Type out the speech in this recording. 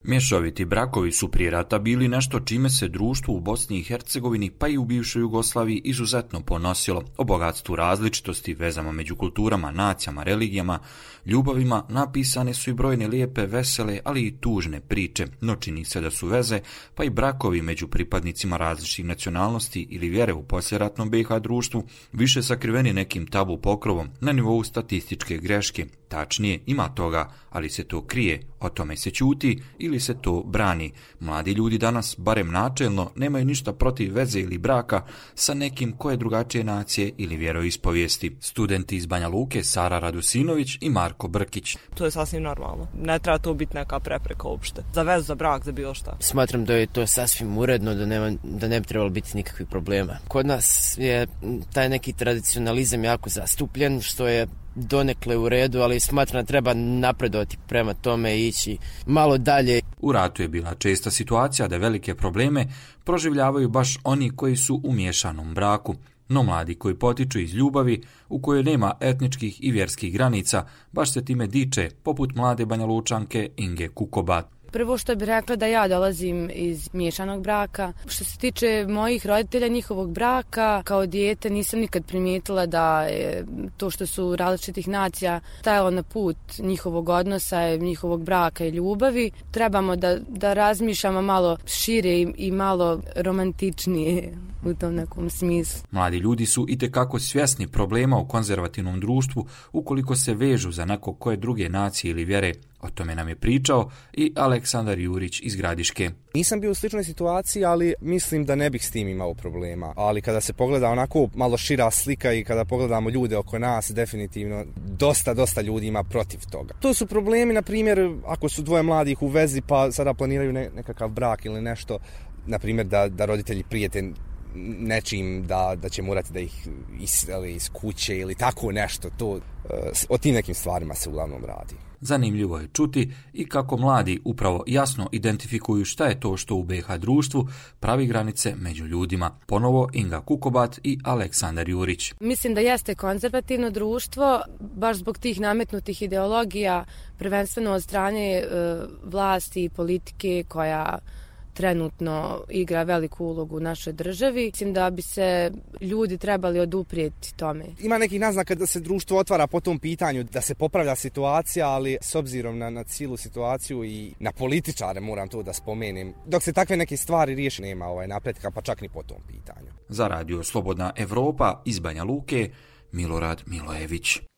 Mješoviti brakovi su prije rata bili nešto čime se društvo u Bosni i Hercegovini pa i u bivšoj Jugoslaviji izuzetno ponosilo. O bogatstvu različitosti, vezama među kulturama, nacijama, religijama, ljubavima napisane su i brojne lijepe, vesele, ali i tužne priče, no čini se da su veze pa i brakovi među pripadnicima različitih nacionalnosti ili vjere u poslijeratnom BiH društvu više sakriveni nekim tabu pokrovom na nivou statističke greške. Tačnije, ima toga, ali se to krije, o tome se ćuti ili se to brani. Mladi ljudi danas, barem načelno, nemaju ništa protiv veze ili braka sa nekim ko je drugačije nacije ili vjeroispovijesti. Studenti iz Banja Luke Sara Radusinović i Marko Brkić. To je sasvim normalno. Ne treba to biti neka prepreka uopšte. Za vezu, za brak, za bilo šta. Smatram da je to sasvim uredno, da ne bi trebalo biti nikakvih problema. Kod nas je taj neki tradicionalizam jako zastupljen, što je donekle u redu, ali smatram da treba napredovati prema tome i ići malo dalje. U ratu je bila česta situacija da velike probleme proživljavaju baš oni koji su u miješanom braku. No mladi koji potiču iz ljubavi, u kojoj nema etničkih i vjerskih granica, baš se time diče, poput mlade Banja Lučanke Inge Kukobat. Prvo što bih rekla da ja dolazim iz miješanog braka. Što se tiče mojih roditelja, njihovog braka, kao dijete nisam nikad primijetila da je to što su različitih nacija stajalo na put njihovog odnosa, njihovog braka i ljubavi. Trebamo da razmišljamo malo šire i malo romantičnije u tom nekom smislu. Mladi ljudi su itekako svjesni problema u konzervativnom društvu ukoliko se vežu za nekog koje druge nacije ili vjere. O tome nam je pričao i Aleksandar Jurić iz Gradiške. Nisam bio u sličnoj situaciji, ali mislim da ne bih s tim imao problema. Ali kada se pogleda onako malo šira slika i kada pogledamo ljude oko nas, definitivno dosta ljudi ima protiv toga. To su problemi, na primjer, ako su dvoje mladih u vezi pa sada planiraju nekakav brak ili nešto, na primjer da roditelji prijete nečim da će morati da ih iseli iz kuće ili tako nešto. O tim nekim stvarima se uglavnom radi. Zanimljivo je čuti i kako mladi upravo jasno identifikuju šta je to što u BiH društvu pravi granice među ljudima. Ponovo Inga Kukobat i Aleksandar Jurić. Mislim da jeste konzervativno društvo, baš zbog tih nametnutih ideologija, prvenstveno od strane vlasti i politike koja trenutno igra veliku ulogu u našoj državi. Mislim da bi se ljudi trebali oduprijeti tome. Ima nekih naznaka da se društvo otvara po tom pitanju, da se popravlja situacija, ali s obzirom na cijelu situaciju i na političare, moram to da spomenem, dok se takve neke stvari riješi nema napretka, pa čak ni po tom pitanju. Za radio Slobodna Evropa iz Banja Luke, Milorad Milojević.